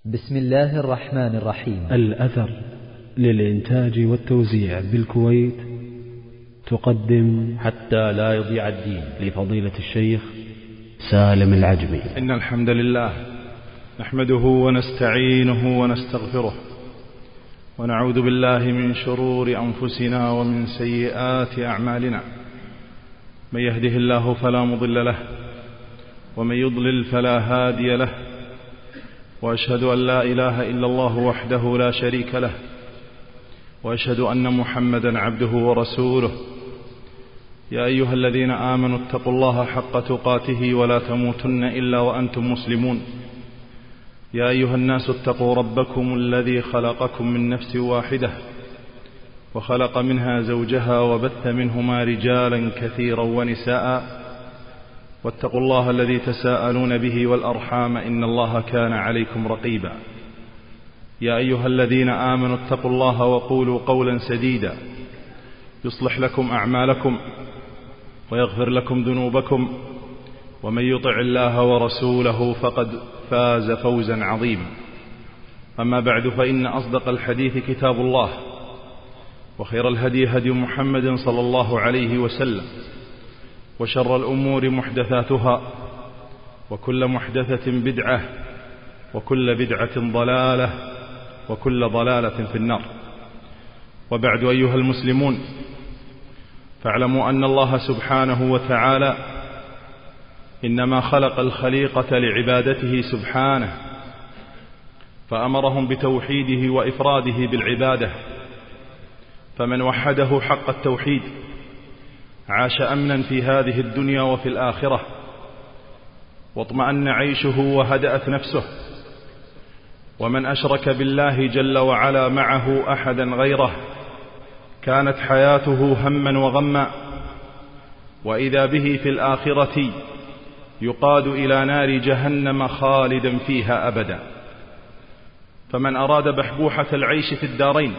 بسم الله الرحمن الرحيم. الأثر للإنتاج والتوزيع بالكويت تقدم حتى لا يضيع الدين لفضيلة الشيخ سالم العجمي. إن الحمد لله نحمده ونستعينه ونستغفره ونعوذ بالله من شرور أنفسنا ومن سيئات أعمالنا. من يهده الله فلا مضل له ومن يضلل فلا هادي له، وأشهد أن لا إله إلا الله وحده لا شريك له، وأشهد أن محمدا عبده ورسوله. يا أيها الذين آمنوا اتقوا الله حق تقاته ولا تموتن إلا وأنتم مسلمون. يا أيها الناس اتقوا ربكم الذي خلقكم من نفس واحدة وخلق منها زوجها وبث منهما رجالا كثيرا ونساء، واتقوا الله الذي تساءلون به والأرحام إن الله كان عليكم رقيبا. يا أيها الذين آمنوا اتقوا الله وقولوا قولا سديدا يصلح لكم أعمالكم ويغفر لكم ذنوبكم، ومن يطع الله ورسوله فقد فاز فوزا عظيما. أما بعد، فإن أصدق الحديث كتاب الله، وخير الهدي هدي محمد صلى الله عليه وسلم، وشر الأمور محدثاتها، وكل محدثة بدعة، وكل بدعة ضلالة، وكل ضلالة في النار. وبعد، أيها المسلمون، فاعلموا أن الله سبحانه وتعالى إنما خلق الخليقة لعبادته سبحانه، فأمرهم بتوحيده وإفراده بالعبادة. فمن وحده حق التوحيد عاش أمنا في هذه الدنيا وفي الآخرة، واطمأن عيشه وهدأت نفسه. ومن أشرك بالله جل وعلا معه أحدا غيره كانت حياته هما وغما، وإذا به في الآخرة يقاد إلى نار جهنم خالدا فيها أبدا. فمن أراد بحبوحة العيش في الدارين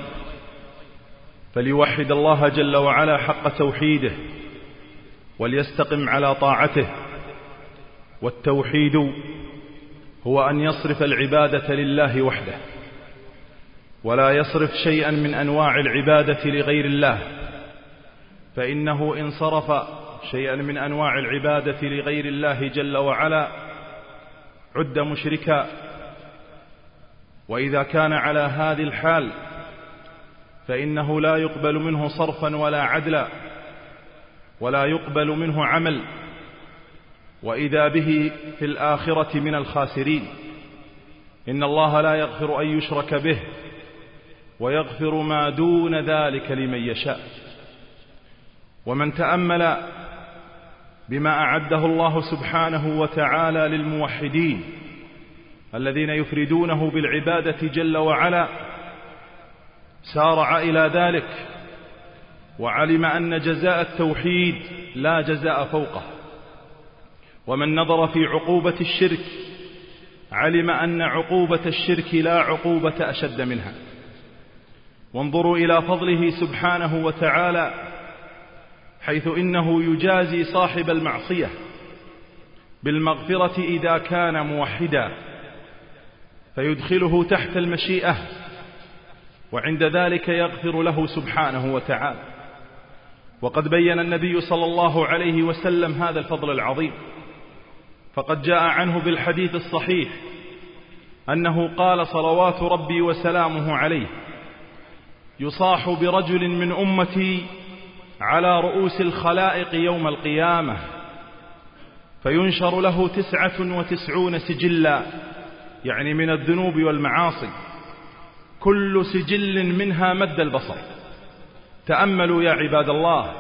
فليوحد الله جل وعلا حق توحيده، وليستقم على طاعته. والتوحيد هو أن يصرف العبادة لله وحده، ولا يصرف شيئا من أنواع العبادة لغير الله، فإنه إن صرف شيئا من أنواع العبادة لغير الله جل وعلا عد مشركا. وإذا كان على هذه الحال فإنه لا يقبل منه صرفا ولا عدلا، ولا يقبل منه عمل، وإذا به في الآخرة من الخاسرين. إن الله لا يغفر أن يشرك به، ويغفر ما دون ذلك لمن يشاء. ومن تأمل بما أعده الله سبحانه وتعالى للموحدين الذين يفردونه بالعبادة جل وعلا سارع إلى ذلك، وعلم أن جزاء التوحيد لا جزاء فوقه. ومن نظر في عقوبة الشرك علم أن عقوبة الشرك لا عقوبة أشد منها. وانظروا إلى فضله سبحانه وتعالى، حيث إنه يجازي صاحب المعصية بالمغفرة إذا كان موحدا، فيدخله تحت المشيئة، وعند ذلك يغفر له سبحانه وتعالى. وقد بين النبي صلى الله عليه وسلم هذا الفضل العظيم، فقد جاء عنه بالحديث الصحيح أنه قال صلوات ربي وسلامه عليه: يصاح برجل من أمتي على رؤوس الخلائق يوم القيامة، فينشر له 99 سجلا، يعني من الذنوب والمعاصي، كل سجل منها مد البصر. تأملوا يا عباد الله،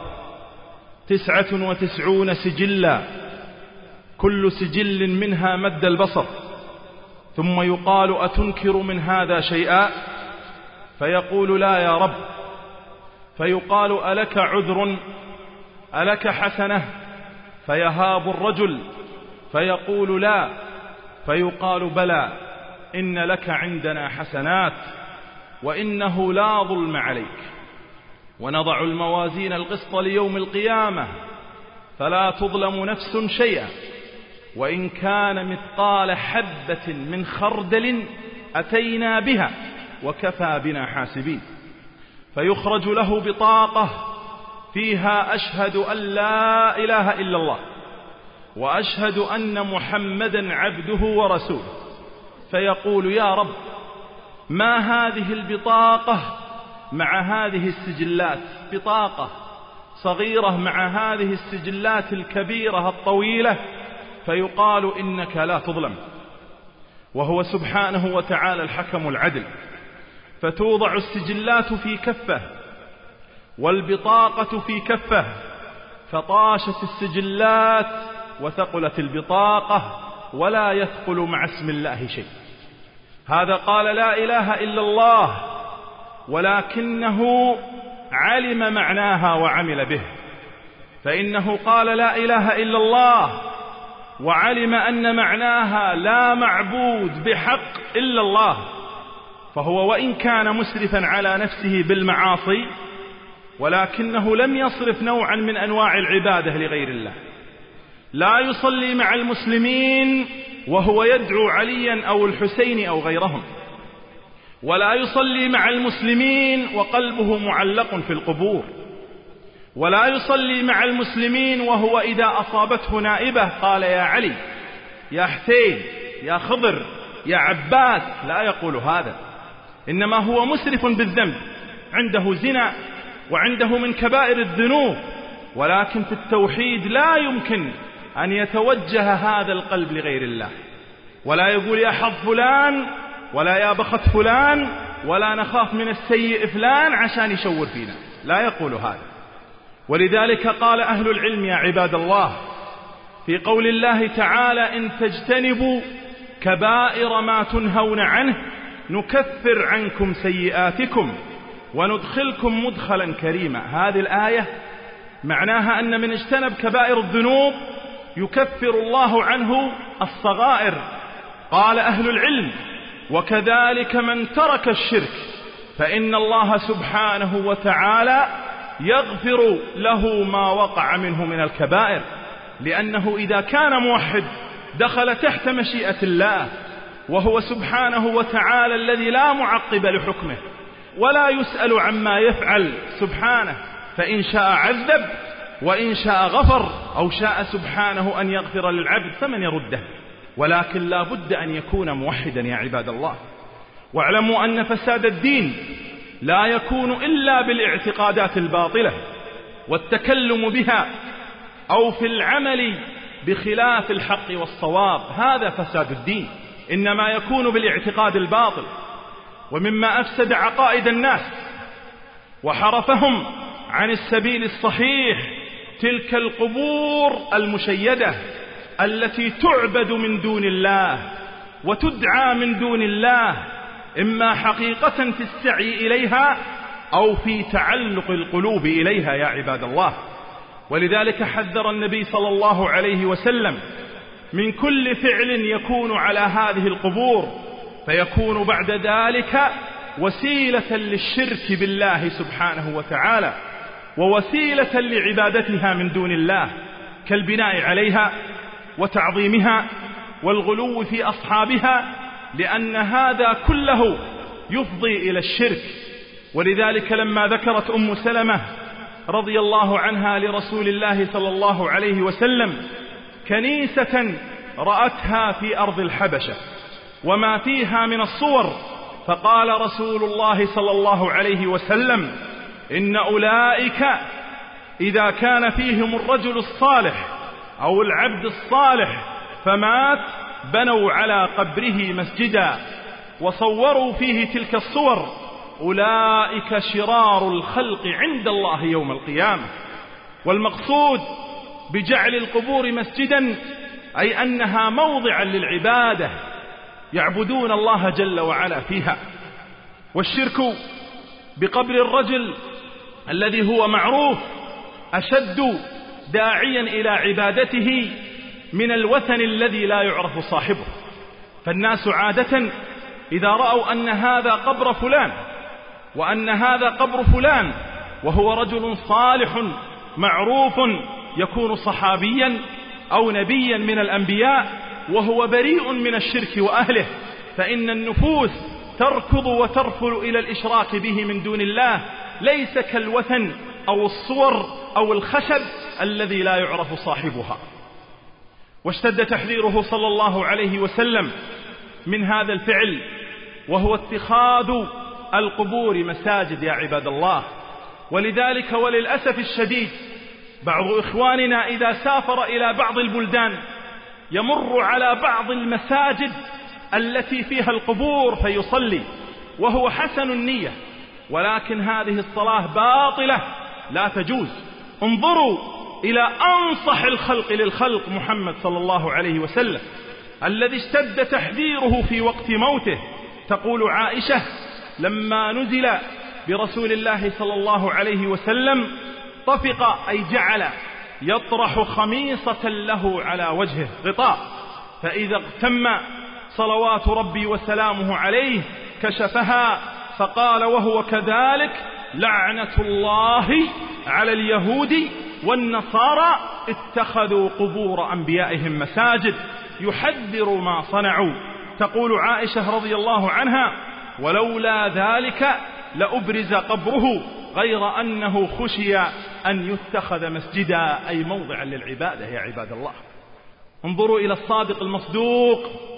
99 سجلا، كل سجل منها مد البصر. ثم يقال: أتنكر من هذا شيئا؟ فيقول: لا يا رب. فيقال: ألك عذر؟ ألك حسنة؟ فيهاب الرجل فيقول: لا. فيقال: بلى، إن لك عندنا حسنات، وإنه لا ظلم عليك. ونضع الموازين القسط ليوم القيامة فلا تظلم نفس شيئا، وإن كان مثقال حبة من خردل أتينا بها وكفى بنا حاسبين. فيخرج له بطاقة فيها أشهد أن لا إله إلا الله وأشهد أن محمدا عبده ورسوله، فيقول يا رب ما هذه البطاقة مع هذه السجلات؟ بطاقة صغيرة مع هذه السجلات الكبيرة الطويلة. فيقال إنك لا تظلم، وهو سبحانه وتعالى الحكم العدل. فتوضع السجلات في كفة والبطاقة في كفة، فطاشت السجلات وثقلت البطاقة، ولا يثقل مع اسم الله شيء. هذا قال لا إله إلا الله ولكنه علم معناها وعمل به، فإنه قال لا إله إلا الله وعلم أن معناها لا معبود بحق إلا الله، فهو وإن كان مسرفا على نفسه بالمعاصي ولكنه لم يصرف نوعا من أنواع العبادة لغير الله. لا يصلي مع المسلمين وهو يدعو عليا أو الحسين أو غيرهم، ولا يصلي مع المسلمين وقلبه معلق في القبور، ولا يصلي مع المسلمين وهو إذا أصابته نائبة قال يا علي يا حسين يا خضر يا عباس، لا يقول هذا، إنما هو مسرف بالذنب، عنده زنا وعنده من كبائر الذنوب، ولكن في التوحيد لا يمكن أن يتوجه هذا القلب لغير الله، ولا يقول يا حظ فلان ولا يا بخت فلان ولا نخاف من السيء فلان عشان يشور فينا، لا يقول هذا. ولذلك قال أهل العلم يا عباد الله في قول الله تعالى إن تجتنبوا كبائر ما تنهون عنه نكفر عنكم سيئاتكم وندخلكم مدخلا كريما. هذه الآية معناها أن من اجتنب كبائر الذنوب يكفر الله عنه الصغائر. قال أهل العلم وكذلك من ترك الشرك فإن الله سبحانه وتعالى يغفر له ما وقع منه من الكبائر، لأنه إذا كان موحد دخل تحت مشيئة الله، وهو سبحانه وتعالى الذي لا معقب لحكمه ولا يسأل عما يفعل سبحانه، فإن شاء عذب وإن شاء غفر، أو شاء سبحانه أن يغفر للعبد فمن يرده، ولكن لا بد أن يكون موحدا يا عباد الله. واعلموا أن فساد الدين لا يكون إلا بالاعتقادات الباطلة والتكلم بها أو في العمل بخلاف الحق والصواب، هذا فساد الدين، إنما يكون بالاعتقاد الباطل. ومما أفسد عقائد الناس وحرفهم عن السبيل الصحيح تلك القبور المشيدة التي تعبد من دون الله وتدعى من دون الله، إما حقيقة في السعي إليها أو في تعلق القلوب إليها يا عباد الله. ولذلك حذر النبي صلى الله عليه وسلم من كل فعل يكون على هذه القبور، فيكون بعد ذلك وسيلة للشرك بالله سبحانه وتعالى ووسيلة لعبادتها من دون الله، كالبناء عليها وتعظيمها والغلو في أصحابها، لأن هذا كله يفضي إلى الشرك. ولذلك لما ذكرت أم سلمة رضي الله عنها لرسول الله صلى الله عليه وسلم كنيسة رأتها في أرض الحبشة وما فيها من الصور، فقال رسول الله صلى الله عليه وسلم إن أولئك إذا كان فيهم الرجل الصالح أو العبد الصالح فمات بنوا على قبره مسجدا وصوروا فيه تلك الصور، أولئك شرار الخلق عند الله يوم القيامة. والمقصود بجعل القبور مسجدا أي أنها موضعا للعبادة يعبدون الله جل وعلا فيها. والشرك بقبر الرجل الذي هو معروف أشد داعيا إلى عبادته من الوثن الذي لا يعرف صاحبه. فالناس عادة إذا رأوا أن هذا قبر فلان وأن هذا قبر فلان وهو رجل صالح معروف يكون صحابيا أو نبيا من الأنبياء وهو بريء من الشرك وأهله، فإن النفوس تركض وترفل إلى الإشراك به من دون الله، ليس كالوثن أو الصور أو الخشب الذي لا يعرف صاحبها. واشتد تحذيره صلى الله عليه وسلم من هذا الفعل، وهو اتخاذ القبور مساجد يا عباد الله. ولذلك وللأسف الشديد بعض إخواننا إذا سافر إلى بعض البلدان يمر على بعض المساجد التي فيها القبور فيصلي، وهو حسن النية، ولكن هذه الصلاة باطلة لا تجوز. انظروا إلى أنصح الخلق للخلق محمد صلى الله عليه وسلم الذي اشتد تحذيره في وقت موته. تقول عائشة: لما نزل برسول الله صلى الله عليه وسلم طفق، أي جعل يطرح خميصة له على وجهه غطاء، فإذا اغتم صلوات ربي وسلامه عليه كشفها فقال وهو كذلك: لعنة الله على اليهود والنصارى اتخذوا قبور أنبيائهم مساجد، يحذر ما صنعوا. تقول عائشة رضي الله عنها: ولولا ذلك لأبرز قبره غير أنه خشي أن يتخذ مسجدا، أي موضعا للعبادة يا عباد الله. انظروا إلى الصادق المصدوق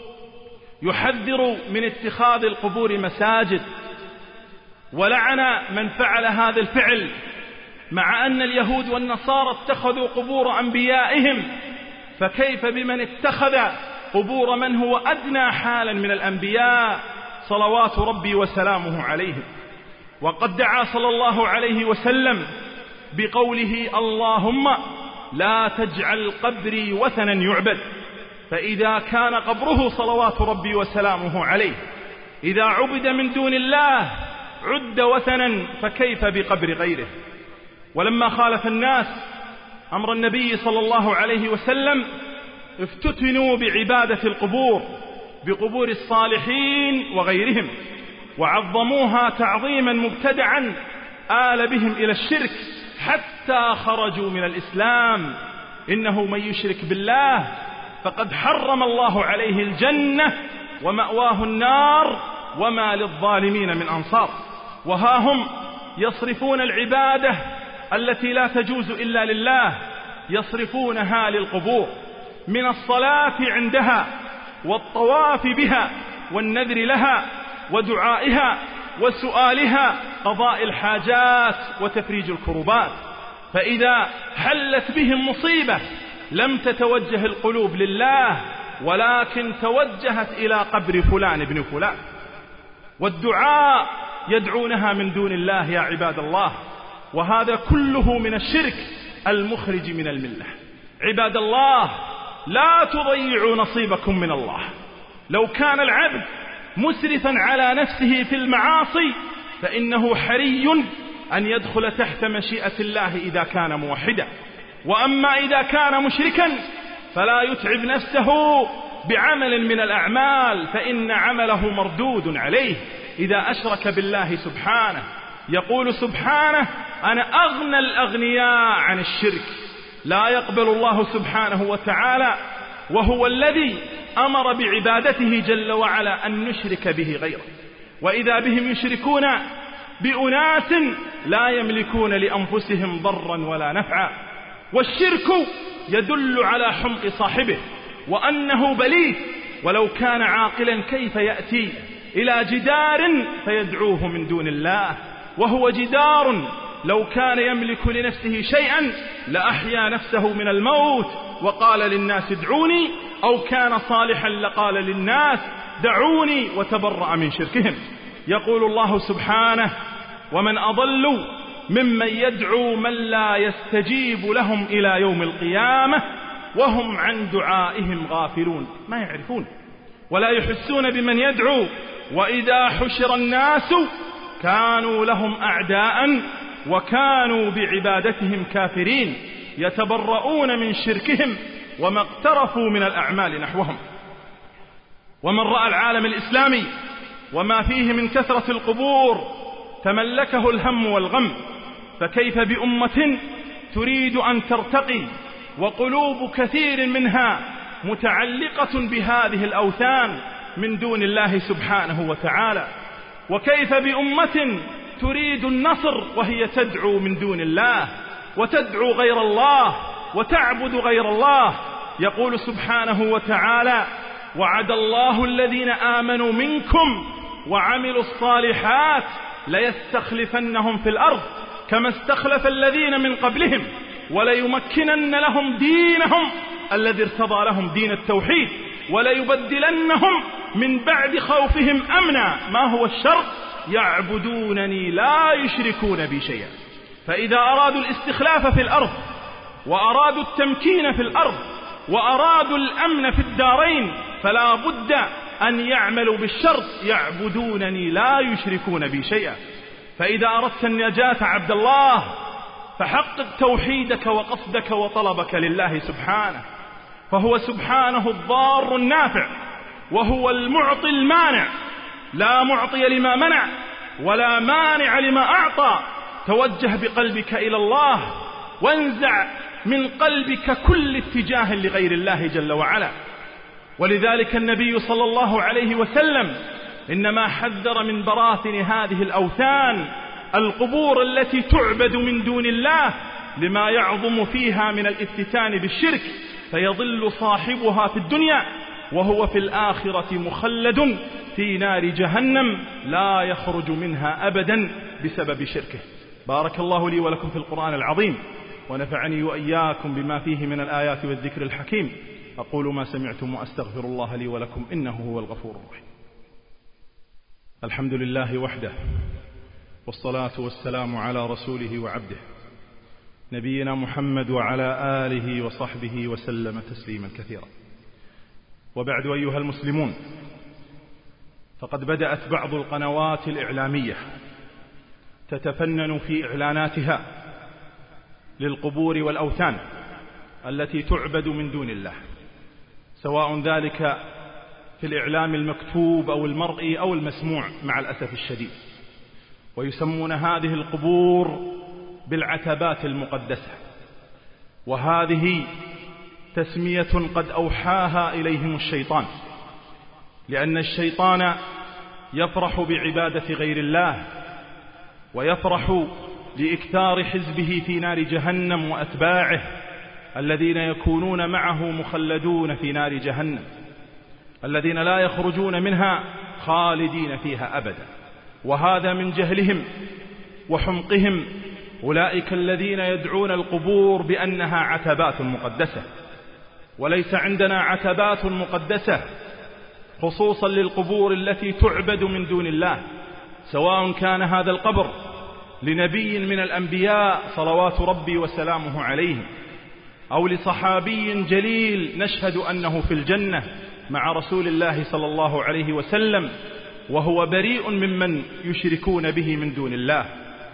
يحذر من اتخاذ القبور مساجد، ولعن من فعل هذا الفعل، مع أن اليهود والنصارى اتخذوا قبور أنبيائهم، فكيف بمن اتخذ قبور من هو أدنى حالا من الأنبياء صلوات ربي وسلامه عليهم. وقد دعا صلى الله عليه وسلم بقوله: اللهم لا تجعل قبري وثنا يعبد. فإذا كان قبره صلوات ربي وسلامه عليه إذا عبد من دون الله عد وثنا، فكيف بقبر غيره؟ ولما خالف الناس أمر النبي صلى الله عليه وسلم افتتنوا بعبادة القبور، بقبور الصالحين وغيرهم، وعظموها تعظيما مبتدعا آل بهم إلى الشرك حتى خرجوا من الإسلام. إنه من يشرك بالله فقد حرم الله عليه الجنة ومأواه النار وما للظالمين من أنصار. وها هم يصرفون العبادة التي لا تجوز إلا لله، يصرفونها للقبور، من الصلاة عندها والطواف بها والنذر لها ودعائها وسؤالها، قضاء الحاجات وتفريج الكربات. فإذا حلت بهم مصيبة لم تتوجه القلوب لله، ولكن توجهت إلى قبر فلان ابن فلان، والدعاء يدعونها من دون الله يا عباد الله. وهذا كله من الشرك المخرج من الملة. عباد الله، لا تضيعوا نصيبكم من الله. لو كان العبد مسرفا على نفسه في المعاصي فإنه حري أن يدخل تحت مشيئة الله إذا كان موحدا. وأما إذا كان مشركا فلا يتعب نفسه بعمل من الأعمال، فإن عمله مردود عليه إذا أشرك بالله سبحانه. يقول سبحانه: أنا أغنى الأغنياء عن الشرك. لا يقبل الله سبحانه وتعالى، وهو الذي أمر بعبادته جل وعلا أن نشرك به غيره. وإذا بهم يشركون بأناس لا يملكون لأنفسهم ضرا ولا نفعا. والشرك يدل على حمق صاحبه وأنه بليد، ولو كان عاقلا كيف يأتي إلى جدار فيدعوه من دون الله، وهو جدار لو كان يملك لنفسه شيئا لأحيا نفسه من الموت وقال للناس ادعوني، أو كان صالحا لقال للناس دعوني، وتبرأ من شركهم. يقول الله سبحانه: ومن أضل ممن يدعو من لا يستجيب لهم إلى يوم القيامة وهم عن دعائهم غافلون. ما يعرفون ولا يحسون بمن يدعو. وإذا حشر الناس كانوا لهم أعداء وكانوا بعبادتهم كافرين، يتبرؤون من شركهم وما اقترفوا من الأعمال نحوهم. ومن رأى العالم الإسلامي وما فيه من كثرة القبور تملكه الهم والغم، فكيف بأمة تريد أن ترتقي وقلوب كثير منها متعلقة بهذه الأوثان من دون الله سبحانه وتعالى. وكيف بأمة تريد النصر وهي تدعو من دون الله وتدعو غير الله وتعبد غير الله؟ يقول سبحانه وتعالى: وعد الله الذين آمنوا منكم وعملوا الصالحات ليستخلفنهم في الأرض كما استخلف الذين من قبلهم وليمكنن لهم دينهم الذي ارتضى لهم دين التوحيد وليبدلنهم من بعد خوفهم أمنا. ما هو الشرط؟ يعبدونني لا يشركون بي شيئا. فإذا أرادوا الاستخلاف في الأرض وأرادوا التمكين في الأرض وأرادوا الأمن في الدارين فلا بد أن يعملوا بالشرط: يعبدونني لا يشركون بي شيئا. فإذا أردت النجاة عبد الله فحقق توحيدك وقصدك وطلبك لله سبحانه، فهو سبحانه الضار النافع وهو المعطي المانع، لا معطي لما منع ولا مانع لما أعطى. توجه بقلبك إلى الله وانزع من قلبك كل اتجاه لغير الله جل وعلا. ولذلك النبي صلى الله عليه وسلم إنما حذر من براثن هذه الأوثان القبور التي تعبد من دون الله لما يعظم فيها من الافتتان بالشرك، فيضل صاحبها في الدنيا وهو في الآخرة مخلد في نار جهنم لا يخرج منها أبدا بسبب شركه. بارك الله لي ولكم في القرآن العظيم، ونفعني وإياكم بما فيه من الآيات والذكر الحكيم. أقول ما سمعتم وأستغفر الله لي ولكم إنه هو الغفور الرحيم. الحمد لله وحده، والصلاة والسلام على رسوله وعبده نبينا محمد وعلى آله وصحبه وسلم تسليما كثيرا. وبعد أيها المسلمون، فقد بدأت بعض القنوات الإعلامية تتفنن في إعلاناتها للقبور والأوثان التي تعبد من دون الله، سواء ذلك في الإعلام المكتوب أو المرئي أو المسموع مع الأسف الشديد. ويسمون هذه القبور بالعتبات المقدسة، وهذه تسمية قد أوحاها إليهم الشيطان، لأن الشيطان يفرح بعبادة غير الله ويفرح لإكثار حزبه في نار جهنم وأتباعه الذين يكونون معه مخلدون في نار جهنم، الذين لا يخرجون منها خالدين فيها أبدا. وهذا من جهلهم وحمقهم أولئك الذين يدعون القبور بأنها عتبات مقدسة. وليس عندنا عتبات مقدسة خصوصا للقبور التي تعبد من دون الله، سواء كان هذا القبر لنبي من الأنبياء صلوات ربي وسلامه عليهم، أو لصحابي جليل نشهد أنه في الجنة مع رسول الله صلى الله عليه وسلم وهو بريء ممن يشركون به من دون الله.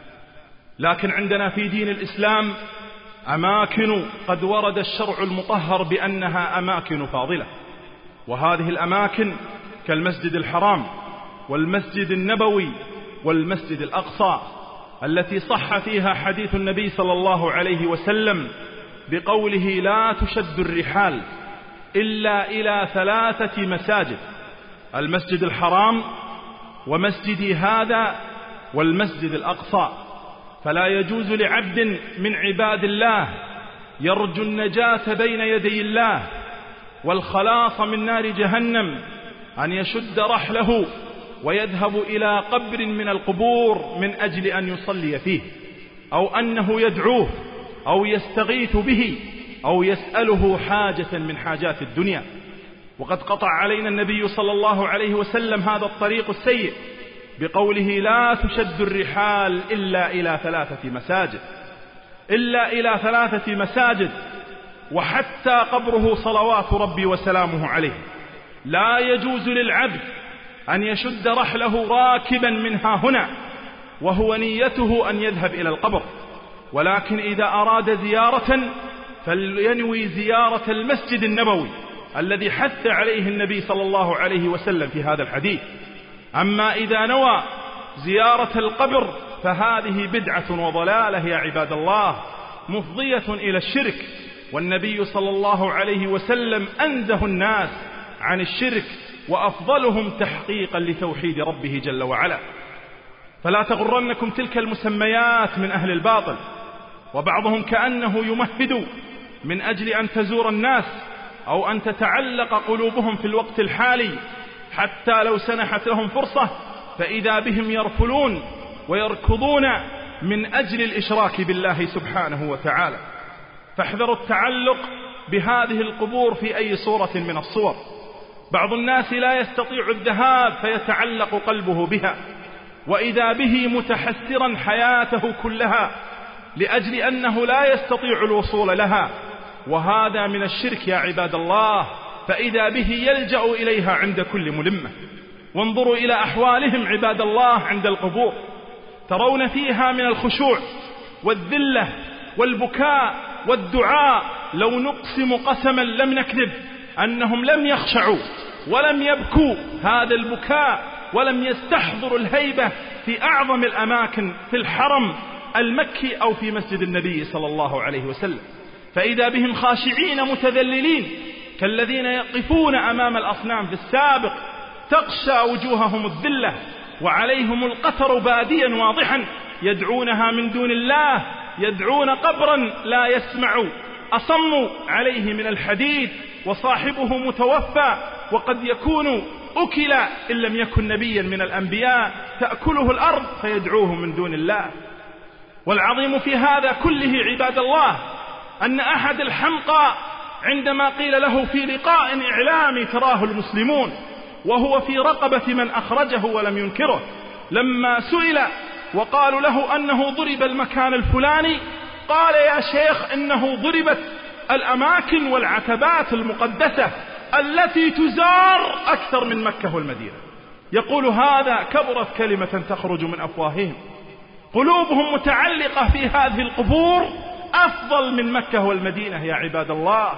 لكن عندنا في دين الإسلام أماكن قد ورد الشرع المطهر بأنها أماكن فاضلة، وهذه الأماكن كالمسجد الحرام والمسجد النبوي والمسجد الأقصى التي صح فيها حديث النبي صلى الله عليه وسلم بقوله: لا تشد الرحال إلا إلى 3 مساجد: المسجد الحرام ومسجدي هذا والمسجد الأقصى. فلا يجوز لعبد من عباد الله يرجو النجاة بين يدي الله والخلاص من نار جهنم أن يشد رحله ويذهب إلى قبر من القبور من أجل أن يصلي فيه، أو أنه يدعوه أو يستغيث به أو يسأله حاجة من حاجات الدنيا. وقد قطع علينا النبي صلى الله عليه وسلم هذا الطريق السيء بقوله: لا تشد الرحال إلا إلى 3 مساجد، إلا إلى 3 مساجد. وحتى قبره صلوات ربي وسلامه عليه لا يجوز للعبد أن يشد رحله راكبا منها هنا وهو نيته أن يذهب إلى القبر، ولكن إذا أراد زيارة فلينوي زيارة المسجد النبوي الذي حث عليه النبي صلى الله عليه وسلم في هذا الحديث. أما إذا نوى زيارة القبر فهذه بدعة وضلالة يا عباد الله، مفضية إلى الشرك. والنبي صلى الله عليه وسلم أنزه الناس عن الشرك وأفضلهم تحقيقا لتوحيد ربه جل وعلا. فلا تغرنكم تلك المسميات من أهل الباطل، وبعضهم كأنه يمهد من أجل أن تزور الناس أو أن تتعلق قلوبهم في الوقت الحالي، حتى لو سنحت لهم فرصة فإذا بهم يرفلون ويركضون من أجل الإشراك بالله سبحانه وتعالى. فاحذروا التعلق بهذه القبور في أي صورة من الصور. بعض الناس لا يستطيع الذهاب فيتعلق قلبه بها، وإذا به متحسرا حياته كلها لأجل أنه لا يستطيع الوصول لها، وهذا من الشرك يا عباد الله، فإذا به يلجأ إليها عند كل ملمة. وانظروا إلى أحوالهم عباد الله عند القبور، ترون فيها من الخشوع والذلة والبكاء والدعاء، لو نقسم قسما لم نكذب أنهم لم يخشعوا ولم يبكوا هذا البكاء ولم يستحضروا الهيبة في أعظم الأماكن في الحرم المكي أو في مسجد النبي صلى الله عليه وسلم. فإذا بهم خاشعين متذللين كالذين يقفون أمام الأصنام في السابق، تغشى وجوههم الذلة وعليهم القتر باديا واضحا، يدعونها من دون الله، يدعون قبرا لا يسمع، أصم عليه من الحديد، وصاحبه متوفى وقد يكون أكل إن لم يكن نبيا من الأنبياء، تأكله الأرض فيدعوه من دون الله. والعظيم في هذا كله عباد الله أن أحد الحمقى عندما قيل له في لقاء إعلامي تراه المسلمون وهو في رقبة من أخرجه ولم ينكره، لما سئل وقالوا له أنه ضرب المكان الفلاني قال: يا شيخ إنه ضربت الأماكن والعتبات المقدسة التي تزار أكثر من مكة والمدينة. يقول هذا كبرت كلمة تخرج من أفواههم، قلوبهم متعلقة في هذه القبور أفضل من مكة والمدينة يا عباد الله،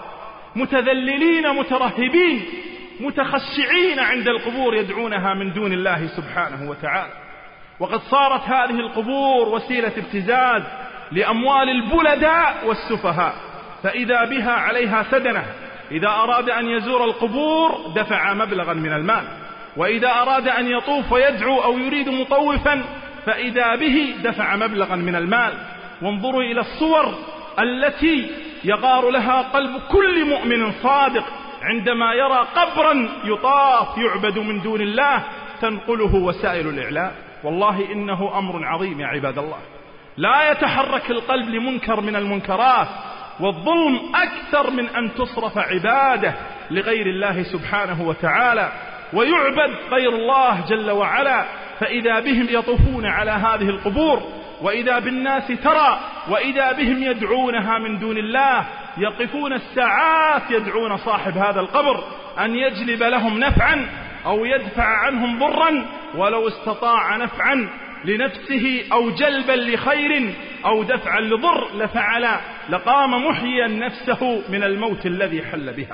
متذللين مترهبين متخشعين عند القبور يدعونها من دون الله سبحانه وتعالى. وقد صارت هذه القبور وسيلة ابتزاز لأموال البلداء والسفهاء، فإذا بها عليها سدنة، إذا أراد أن يزور القبور دفع مبلغا من المال، وإذا أراد أن يطوف ويدعو أو يريد مطوفا فإذا به دفع مبلغا من المال. وانظروا إلى الصور التي يغار لها قلب كل مؤمن صادق عندما يرى قبرا يطاف يعبد من دون الله تنقله وسائل الإعلام. والله إنه أمر عظيم يا عباد الله، لا يتحرك القلب لمنكر من المنكرات، والظلم أكثر من أن تصرف عباده لغير الله سبحانه وتعالى ويعبد غير الله جل وعلا. فإذا بهم يطوفون على هذه القبور، وإذا بالناس ترى، وإذا بهم يدعونها من دون الله، يقفون الساعات يدعون صاحب هذا القبر أن يجلب لهم نفعا أو يدفع عنهم ضرا، ولو استطاع نفعا لنفسه أو جلبا لخير أو دفعا لضر لفعل، لقام محيا نفسه من الموت الذي حل بها.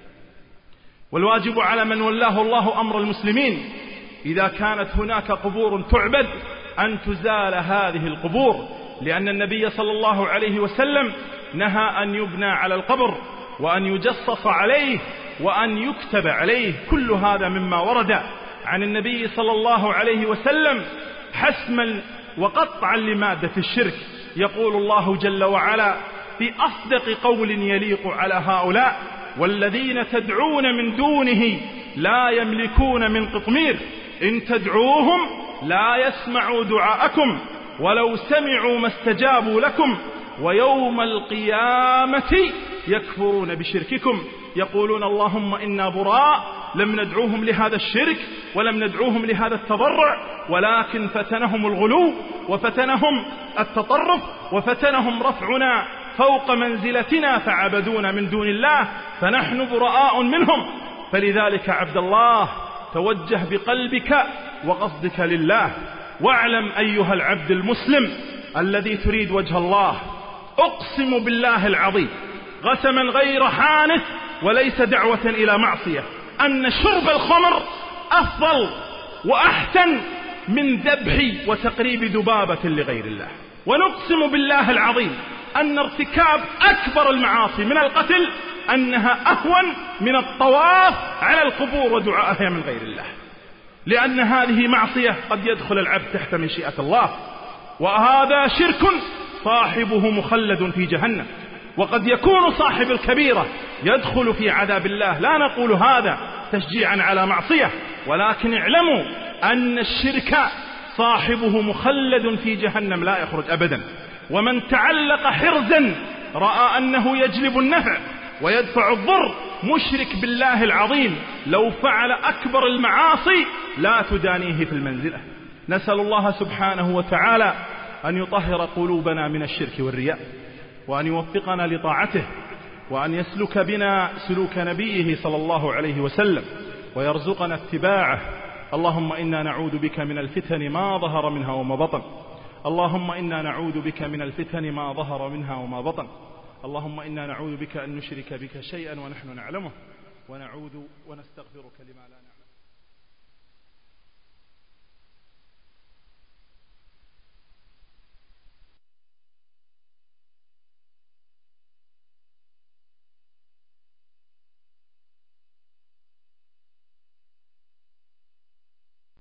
والواجب على من ولاه الله أمر المسلمين إذا كانت هناك قبور تعبد أن تزال هذه القبور، لأن النبي صلى الله عليه وسلم نهى أن يبنى على القبر وأن يجصص عليه وأن يكتب عليه. كل هذا مما ورد عن النبي صلى الله عليه وسلم حسما وقطعا لمادة الشرك. يقول الله جل وعلا في أصدق قول يليق على هؤلاء: والذين تدعون من دونه لا يملكون من قطمير إن تدعوهم لا يسمعوا دعاءكم ولو سمعوا ما استجابوا لكم ويوم القيامة يكفرون بشرككم. يقولون اللهم إنا براء، لم ندعوهم لهذا الشرك ولم ندعوهم لهذا التضرع، ولكن فتنهم الغلو وفتنهم التطرف وفتنهم رفعنا فوق منزلتنا فعبدونا من دون الله فنحن براء منهم. فلذلك عبد الله توجه بقلبك وقصدك لله، واعلم أيها العبد المسلم الذي تريد وجه الله، أقسم بالله العظيم قسما غير حانث وليس دعوة إلى معصية، أن شرب الخمر أفضل وأحسن من ذبح وتقريب ذبابة لغير الله. ونقسم بالله العظيم أن ارتكاب أكبر المعاصي من القتل أنها أهون من الطواف على القبور ودعائها من غير الله، لأن هذه معصية قد يدخل العبد تحت مشيئة الله، وهذا شرك صاحبه مخلد في جهنم. وقد يكون صاحب الكبيرة يدخل في عذاب الله، لا نقول هذا تشجيعا على معصية، ولكن اعلموا أن الشرك صاحبه مخلد في جهنم لا يخرج أبدا. ومن تعلق حرزا رأى أنه يجلب النفع ويدفع الضر مشرك بالله العظيم، لو فعل أكبر المعاصي لا تدانيه في المنزلة. نسأل الله سبحانه وتعالى أن يطهر قلوبنا من الشرك والرياء، وأن يوفقنا لطاعته، وأن يسلك بنا سلوك نبيه صلى الله عليه وسلم، ويرزقنا اتباعه. اللهم إنا نعوذ بك من الفتن ما ظهر منها وما بطن. اللهم إنا نعوذ بك من الفتن ما ظهر منها وما بطن. اللهم إنا نعوذ بك أن نشرك بك شيئا ونحن نعلمه، ونستغفرك لما لا نعلم.